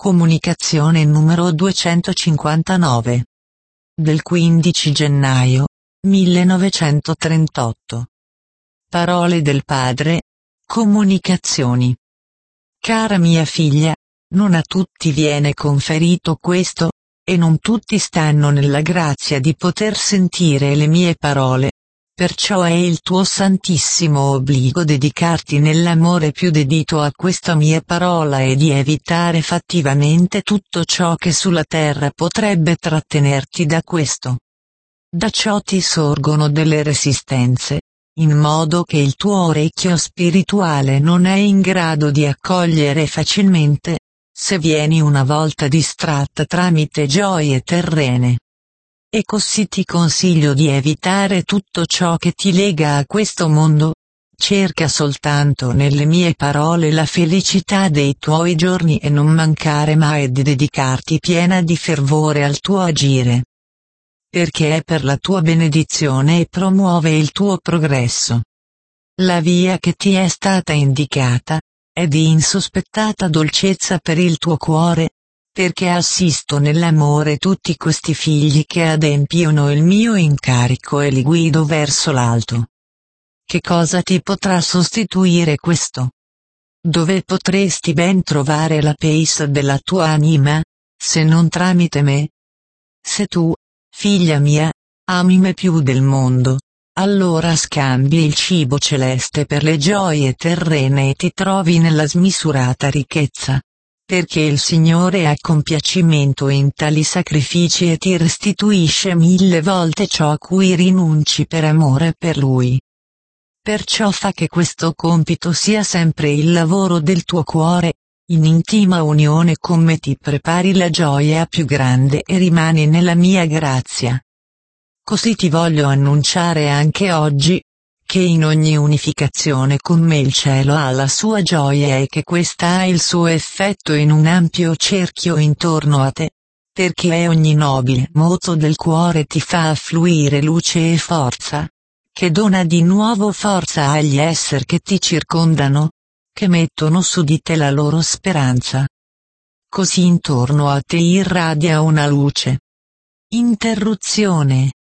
Comunicazione numero 259. Del 15 gennaio 1938. Parole del padre. Comunicazioni. Cara mia figlia, non a tutti viene conferito questo, e non tutti stanno nella grazia di poter sentire le mie parole. Perciò è il tuo santissimo obbligo dedicarti nell'amore più dedito a questa mia parola e di evitare fattivamente tutto ciò che sulla terra potrebbe trattenerti da questo. Da ciò ti sorgono delle resistenze, in modo che il tuo orecchio spirituale non è in grado di accogliere facilmente, se vieni una volta distratta tramite gioie terrene. E così ti consiglio di evitare tutto ciò che ti lega a questo mondo. Cerca soltanto nelle mie parole la felicità dei tuoi giorni e non mancare mai di dedicarti piena di fervore al tuo agire. Perché è per la tua benedizione e promuove il tuo progresso. La via che ti è stata indicata è di insospettata dolcezza per il tuo cuore, perché assisto nell'amore tutti questi figli che adempiono il mio incarico e li guido verso l'alto. Che cosa ti potrà sostituire questo? Dove potresti ben trovare la pace della tua anima, se non tramite me? Se tu, figlia mia, ami me più del mondo, allora scambi il cibo celeste per le gioie terrene e ti trovi nella smisurata ricchezza. Perché il Signore ha compiacimento in tali sacrifici e ti restituisce 1000 volte ciò a cui rinunci per amore per Lui. Perciò fa che questo compito sia sempre il lavoro del tuo cuore, in intima unione con me ti prepari la gioia più grande e rimani nella mia grazia. Così ti voglio annunciare anche oggi, che in ogni unificazione con me il cielo ha la sua gioia e che questa ha il suo effetto in un ampio cerchio intorno a te, perché ogni nobile moto del cuore ti fa affluire luce e forza, che dona di nuovo forza agli esseri che ti circondano, che mettono su di te la loro speranza. Così intorno a te irradia una luce. Interruzione.